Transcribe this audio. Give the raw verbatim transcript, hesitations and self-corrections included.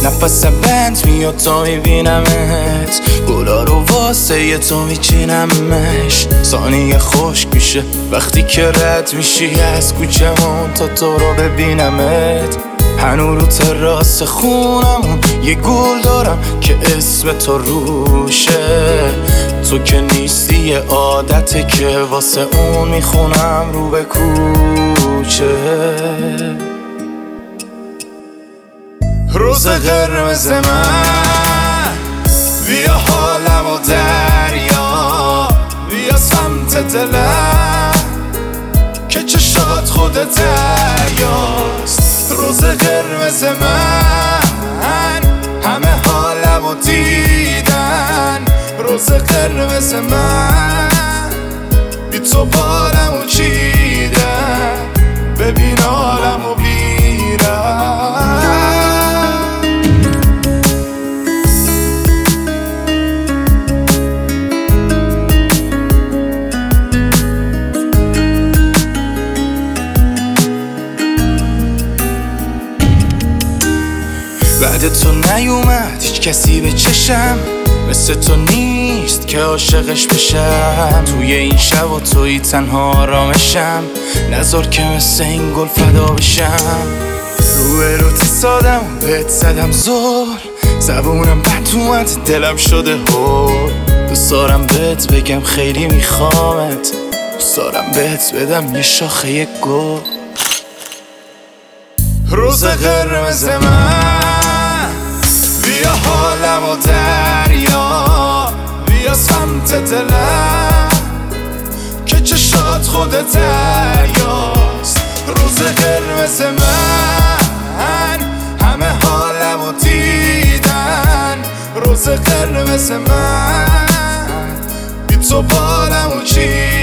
نفس بند میاد تا میبینمت، گلا رو واسه یه تو میچینمش. ثانیه خشک میشه وقتی که رد میشی از کوچمون تا تو رو ببینمت. هنو رو تراس خونمون یه گل دارم که اسم تو روشه، تو که نیستی یه عادته که واسه اون میخونم رو به کوچه. روز قرمز من بیا حالم و دریا، بیا سمت دلم که چشات خودت دریاست. روز قرمز من همه حالم و دیدن، روز قرمز من بی تو بارم و چیدن، ببین حالم و بیرم. بعد تو نیومد هیچ کسی به چشم، مثل تو نیست که عاشقش بشم. توی این شب و توی تنها آرامشم، نذار که مثل این گل فدا بشم. روی روتی سادم و بهت زدم زور، زبونم بد اومد دلم شده هول. دوست دارم بهت بگم خیلی میخوامت، دوست دارم بهت بدم یه شاخه یه گل. روز قرمز من بیا حالم و دریا، بیا سمت دلم که چشات خودت دریاست. روز قرمز من همه حالم و دیدن، روز قرمز من بی تو بارم و چی